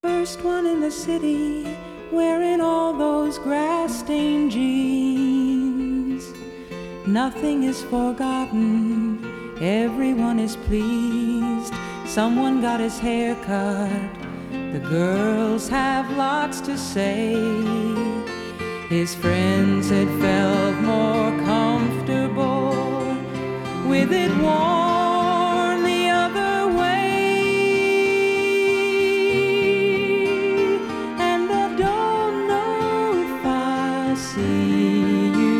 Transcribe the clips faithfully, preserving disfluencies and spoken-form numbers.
First one in the city, wearing all those grass-stained jeans. Nothing is forgotten, everyone is pleased. Someone got his hair cut, the girls have lots to say. His friends had felt more comfortable with it worn the other way. And I don't know if I see you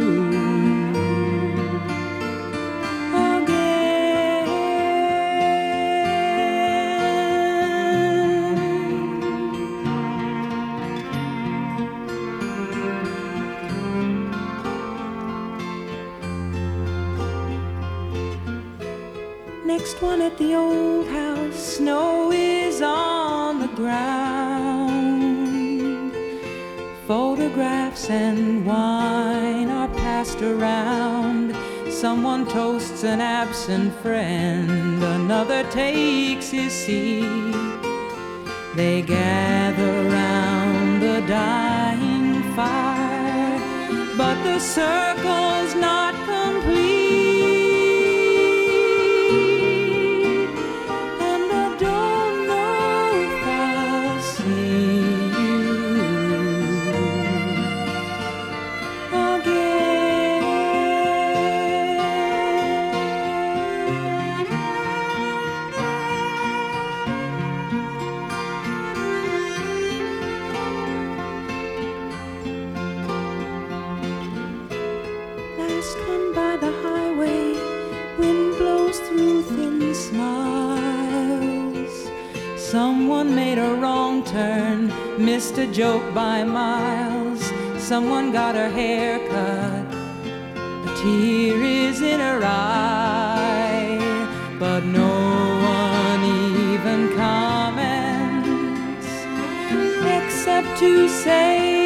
Next one at the old house, snow is on the ground. Photographs and wine are passed around. Someone toasts an absent friend, another takes his seat. They gather round the dying fire, but the circle's not complete. Last one by the highway, wind blows through thin smiles. Someone made a wrong turn, missed a joke by miles. Someone got her hair cut, a tear is in her eye, but no one even comments, except to say